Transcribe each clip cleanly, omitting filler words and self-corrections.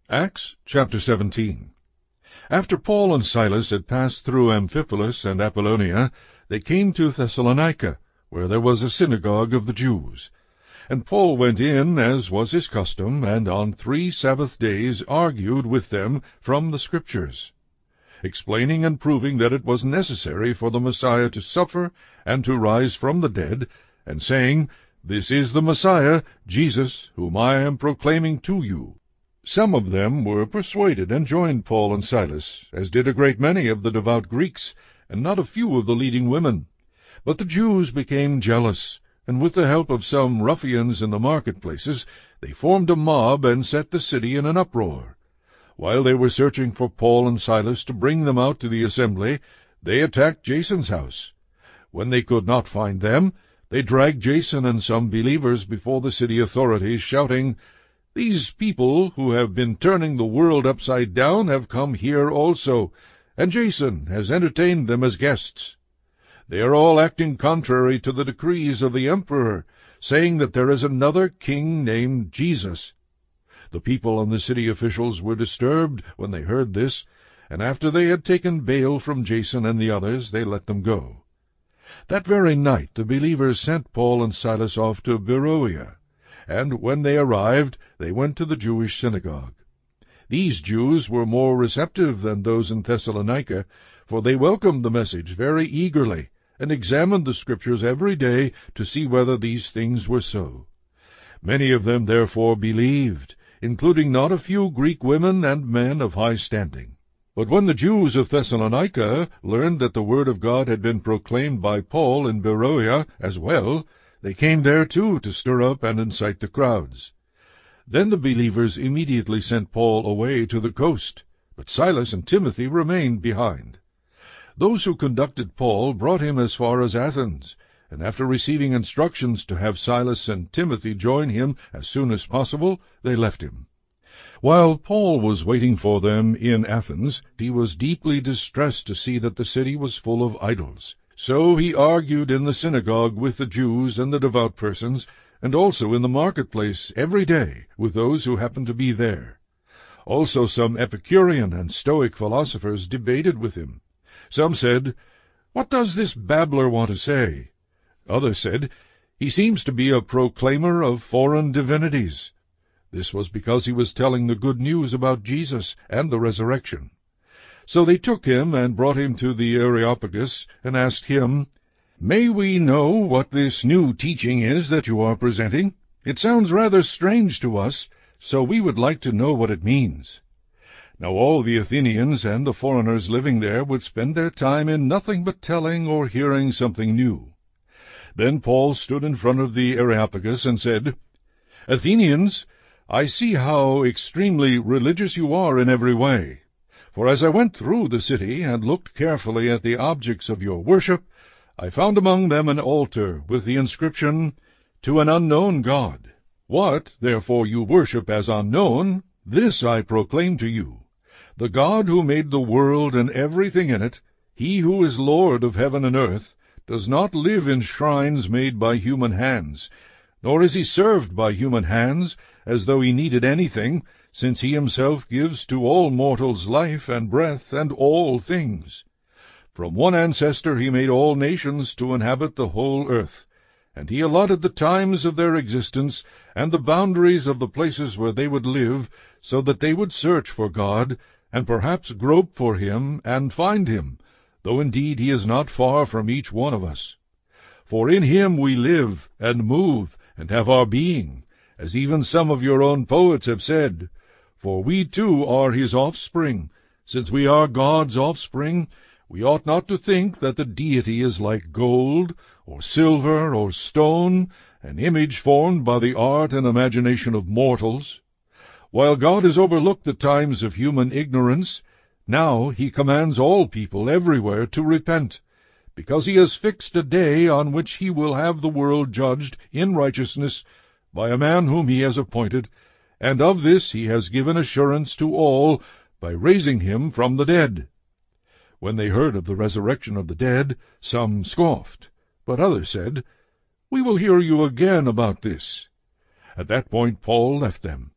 Acts chapter 17. After Paul and Silas had passed through Amphipolis and Apollonia, they came to Thessalonica, where there was a synagogue of the Jews. And Paul went in, as was his custom, and on 3 Sabbath days argued with them from the Scriptures, explaining and proving that it was necessary for the Messiah to suffer and to rise from the dead, and saying, "This is the Messiah, Jesus, whom I am proclaiming to you." Some of them were persuaded and joined Paul and Silas, as did a great many of the devout Greeks, and not a few of the leading women. But the Jews became jealous, and with the help of some ruffians in the marketplaces, they formed a mob and set the city in an uproar. While they were searching for Paul and Silas to bring them out to the assembly, they attacked Jason's house. When they could not find them, they dragged Jason and some believers before the city authorities, shouting, "These people who have been turning the world upside down have come here also, and Jason has entertained them as guests. They are all acting contrary to the decrees of the emperor, saying that there is another king named Jesus." The people and the city officials were disturbed when they heard this, and after they had taken bail from Jason and the others, they let them go. That very night the believers sent Paul and Silas off to Beroea, and when they arrived, they went to the Jewish synagogue. These Jews were more receptive than those in Thessalonica, for they welcomed the message very eagerly, and examined the Scriptures every day to see whether these things were so. Many of them therefore believed, including not a few Greek women and men of high standing. But when the Jews of Thessalonica learned that the word of God had been proclaimed by Paul in Beroea as well, they came there too to stir up and incite the crowds. Then the believers immediately sent Paul away to the coast, but Silas and Timothy remained behind. Those who conducted Paul brought him as far as Athens, and after receiving instructions to have Silas and Timothy join him as soon as possible, they left him. While Paul was waiting for them in Athens, he was deeply distressed to see that the city was full of idols. So he argued in the synagogue with the Jews and the devout persons, and also in the marketplace every day with those who happened to be there. Also some Epicurean and Stoic philosophers debated with him. Some said, "What does this babbler want to say?" Others said, "He seems to be a proclaimer of foreign divinities." This was because he was telling the good news about Jesus and the resurrection. So they took him and brought him to the Areopagus and asked him, "May we know what this new teaching is that you are presenting? It sounds rather strange to us, so we would like to know what it means." Now all the Athenians and the foreigners living there would spend their time in nothing but telling or hearing something new. Then Paul stood in front of the Areopagus and said, "Athenians, I see how extremely religious you are in every way. For as I went through the city and looked carefully at the objects of your worship, I found among them an altar with the inscription, 'To an unknown God.' What, therefore, you worship as unknown, this I proclaim to you. The God who made the world and everything in it, he who is Lord of heaven and earth, does not live in shrines made by human hands, nor is he served by human hands as though he needed anything, since he himself gives to all mortals life and breath and all things. From one ancestor he made all nations to inhabit the whole earth, and he allotted the times of their existence and the boundaries of the places where they would live, so that they would search for God, and perhaps grope for him and find him, though indeed he is not far from each one of us. For in him we live and move and have our being, as even some of your own poets have said. For we too are his offspring. Since we are God's offspring, we ought not to think that the deity is like gold, or silver, or stone, an image formed by the art and imagination of mortals. While God has overlooked the times of human ignorance, now he commands all people everywhere to repent, because he has fixed a day on which he will have the world judged in righteousness by a man whom he has appointed, and of this he has given assurance to all by raising him from the dead." When they heard of the resurrection of the dead, some scoffed, but others said, "We will hear you again about this." At that point Paul left them.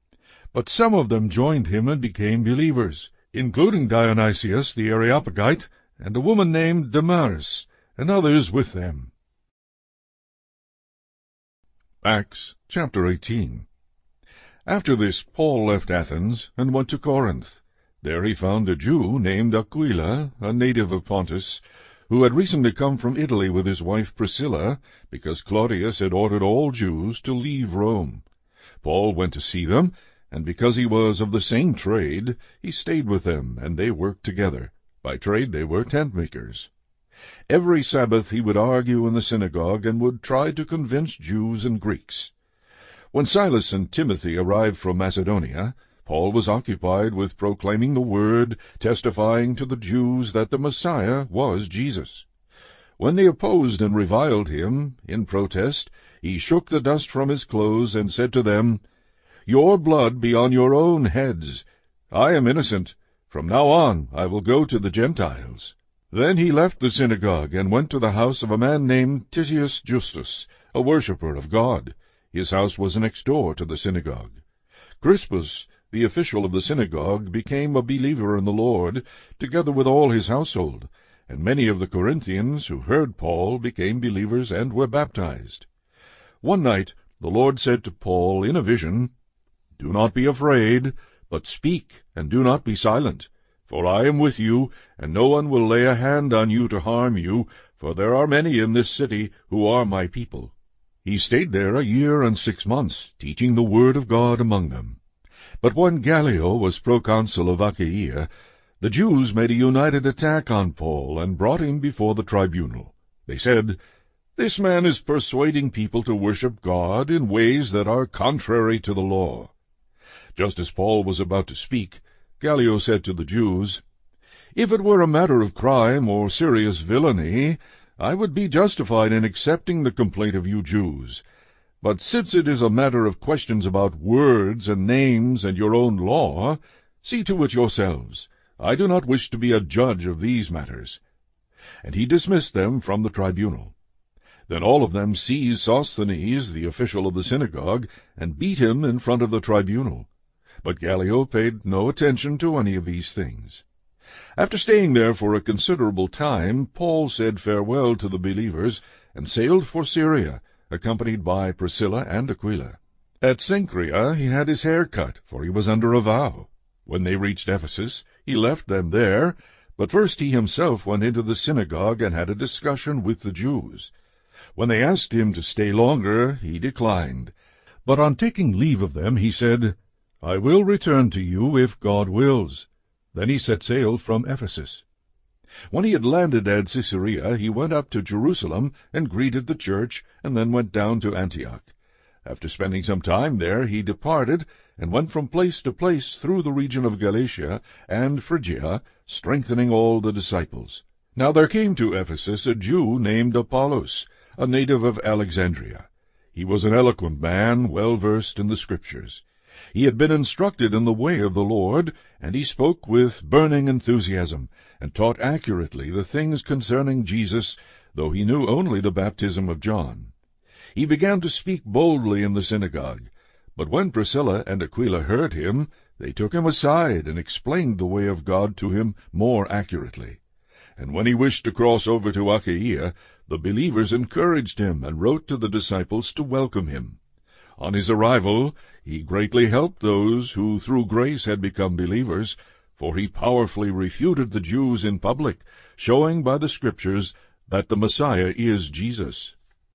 But some of them joined him and became believers, including Dionysius the Areopagite, and a woman named Damaris, and others with them. Acts chapter 18. After this Paul left Athens and went to Corinth. There he found a Jew named Aquila, a native of Pontus, who had recently come from Italy with his wife Priscilla, because Claudius had ordered all Jews to leave Rome. Paul went to see them, and because he was of the same trade, he stayed with them, and they worked together. By trade they were tent-makers. Every Sabbath he would argue in the synagogue, and would try to convince Jews and Greeks. When Silas and Timothy arrived from Macedonia, Paul was occupied with proclaiming the word, testifying to the Jews that the Messiah was Jesus. When they opposed and reviled him, in protest, he shook the dust from his clothes and said to them, "Your blood be on your own heads. I am innocent. From now on I will go to the Gentiles." Then he left the synagogue and went to the house of a man named Titius Justus, a worshipper of God. His house was next door to the synagogue. Crispus, the official of the synagogue, became a believer in the Lord, together with all his household, and many of the Corinthians who heard Paul became believers and were baptized. One night the Lord said to Paul in a vision, "Do not be afraid, but speak, and do not be silent. For I am with you, and no one will lay a hand on you to harm you, for there are many in this city who are my people." He stayed there 1 year and 6 months, teaching the word of God among them. But when Gallio was proconsul of Achaia, the Jews made a united attack on Paul and brought him before the tribunal. They said, "This man is persuading people to worship God in ways that are contrary to the law." Just as Paul was about to speak, Gallio said to the Jews, "If it were a matter of crime or serious villainy, I would be justified in accepting the complaint of you Jews. But since it is a matter of questions about words and names and your own law, see to it yourselves. I do not wish to be a judge of these matters." And he dismissed them from the tribunal. Then all of them seized Sosthenes, the official of the synagogue, and beat him in front of the tribunal. But Gallio paid no attention to any of these things. After staying there for a considerable time, Paul said farewell to the believers and sailed for Syria, accompanied by Priscilla and Aquila. At Cenchrea he had his hair cut, for he was under a vow. When they reached Ephesus, he left them there, but first he himself went into the synagogue and had a discussion with the Jews. When they asked him to stay longer, he declined. But on taking leave of them, he said, "I will return to you if God wills." Then he set sail from Ephesus. When he had landed at Caesarea, he went up to Jerusalem and greeted the church, and then went down to Antioch. After spending some time there, he departed, and went from place to place through the region of Galatia and Phrygia, strengthening all the disciples. Now there came to Ephesus a Jew named Apollos, a native of Alexandria. He was an eloquent man, well versed in the Scriptures. He had been instructed in the way of the Lord, and he spoke with burning enthusiasm, and taught accurately the things concerning Jesus, though he knew only the baptism of John. He began to speak boldly in the synagogue, but when Priscilla and Aquila heard him, they took him aside and explained the way of God to him more accurately. And when he wished to cross over to Achaia, the believers encouraged him and wrote to the disciples to welcome him. On his arrival, he greatly helped those who through grace had become believers, for he powerfully refuted the Jews in public, showing by the Scriptures that the Messiah is Jesus.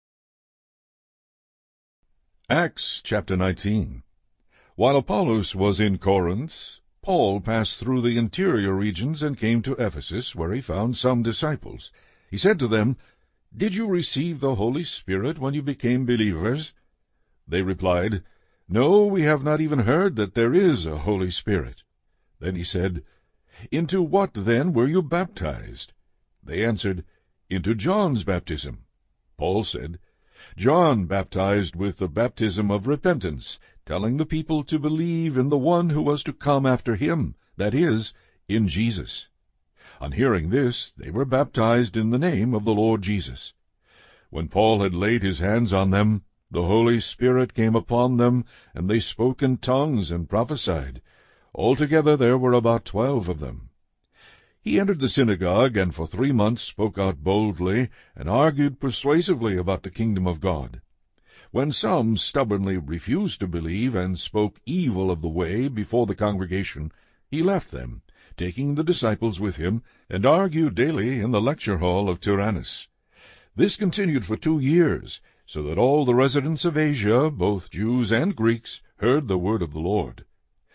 Acts chapter 19. While Apollos was in Corinth, Paul passed through the interior regions and came to Ephesus, where he found some disciples. He said to them, "Did you receive the Holy Spirit when you became believers?" They replied, "No, we have not even heard that there is a Holy Spirit." Then he said, "Into what, then, were you baptized?" They answered, "Into John's baptism." Paul said, "John baptized with the baptism of repentance, telling the people to believe in the one who was to come after him, that is, in Jesus." On hearing this, they were baptized in the name of the Lord Jesus. When Paul had laid his hands on them, The Holy Spirit came upon them, and they spoke in tongues and prophesied. Altogether there were about 12 of them. He entered the synagogue, and for 3 months spoke out boldly, and argued persuasively about the kingdom of God. When some stubbornly refused to believe, and spoke evil of the way before the congregation, he left them, taking the disciples with him, and argued daily in the lecture hall of Tyrannus. This continued for 2 years, so that all the residents of Asia, both Jews and Greeks, heard the word of the Lord.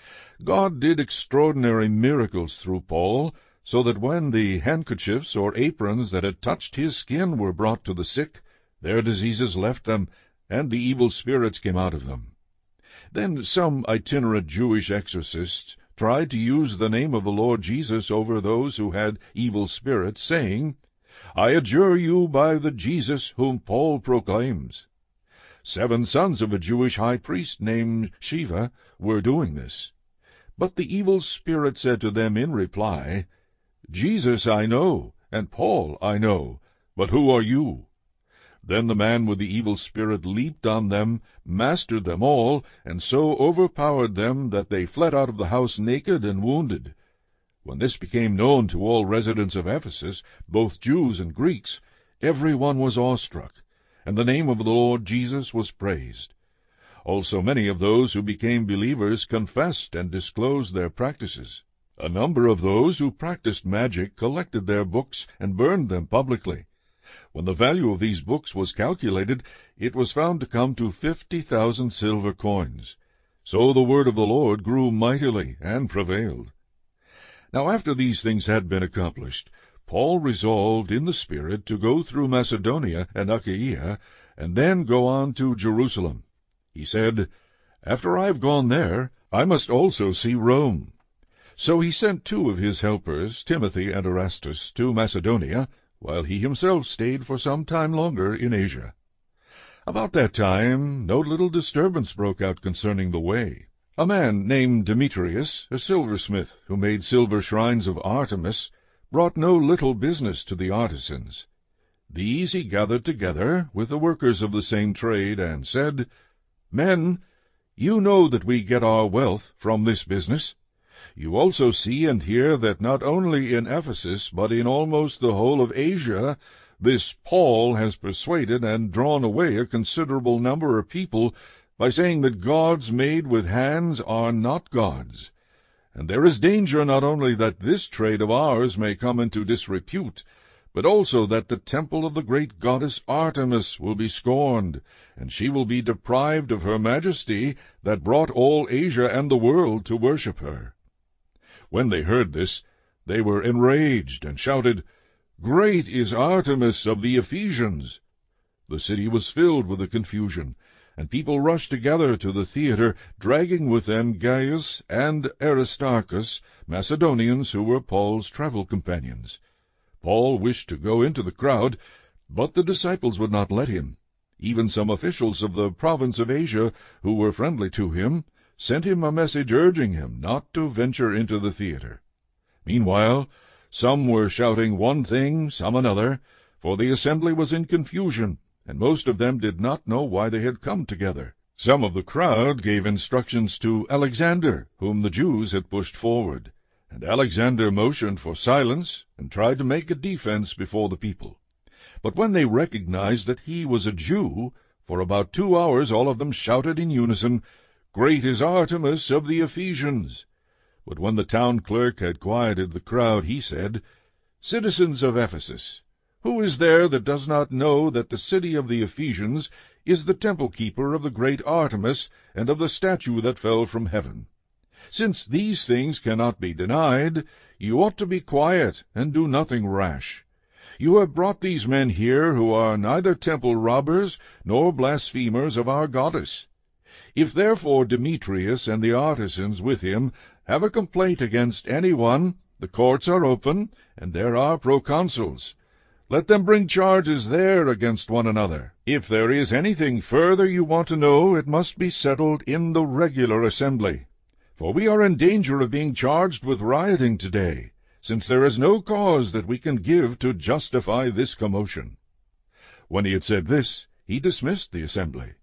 God did extraordinary miracles through Paul, so that when the handkerchiefs or aprons that had touched his skin were brought to the sick, their diseases left them, and the evil spirits came out of them. Then some itinerant Jewish exorcists tried to use the name of the Lord Jesus over those who had evil spirits, saying, "I adjure you by the Jesus whom Paul proclaims." 7 sons of a Jewish high priest named Sceva were doing this. But the evil spirit said to them in reply, "Jesus I know, and Paul I know, but who are you?" Then the man with the evil spirit leaped on them, mastered them all, and so overpowered them that they fled out of the house naked and wounded. When this became known to all residents of Ephesus, both Jews and Greeks, every one was awestruck, and the name of the Lord Jesus was praised. Also many of those who became believers confessed and disclosed their practices. A number of those who practiced magic collected their books and burned them publicly. When the value of these books was calculated, it was found to come to 50,000 silver coins. So the word of the Lord grew mightily and prevailed. Now after these things had been accomplished, Paul resolved in the Spirit to go through Macedonia and Achaia, and then go on to Jerusalem. He said, "After I have gone there, I must also see Rome." So he sent 2 of his helpers, Timothy and Erastus, to Macedonia, while he himself stayed for some time longer in Asia. About that time no little disturbance broke out concerning the way. A man named Demetrius, a silversmith, who made silver shrines of Artemis, brought no little business to the artisans. These he gathered together with the workers of the same trade, and said, "Men, you know that we get our wealth from this business. You also see and hear that not only in Ephesus, but in almost the whole of Asia, this Paul has persuaded and drawn away a considerable number of people by saying that gods made with hands are not gods. And there is danger not only that this trade of ours may come into disrepute, but also that the temple of the great goddess Artemis will be scorned, and she will be deprived of her majesty that brought all Asia and the world to worship her." When they heard this, they were enraged, and shouted, "Great is Artemis of the Ephesians!" The city was filled with a confusion, and people rushed together to the theater, dragging with them Gaius and Aristarchus, Macedonians who were Paul's travel companions. Paul wished to go into the crowd, but the disciples would not let him. Even some officials of the province of Asia, who were friendly to him, sent him a message urging him not to venture into the theater. Meanwhile, some were shouting one thing, some another, for the assembly was in confusion, and most of them did not know why they had come together. Some of the crowd gave instructions to Alexander, whom the Jews had pushed forward, and Alexander motioned for silence and tried to make a defense before the people. But when they recognized that he was a Jew, for about 2 hours all of them shouted in unison, "Great is Artemis of the Ephesians!" But when the town clerk had quieted the crowd, he said, "Citizens of Ephesus, who is there that does not know that the city of the Ephesians is the temple-keeper of the great Artemis and of the statue that fell from heaven? Since these things cannot be denied, you ought to be quiet and do nothing rash. You have brought these men here who are neither temple robbers nor blasphemers of our goddess. If therefore Demetrius and the artisans with him have a complaint against anyone, the courts are open, and there are proconsuls. Let them bring charges there against one another. If there is anything further you want to know, it must be settled in the regular assembly. For we are in danger of being charged with rioting today, since there is no cause that we can give to justify this commotion." When he had said this, he dismissed the assembly.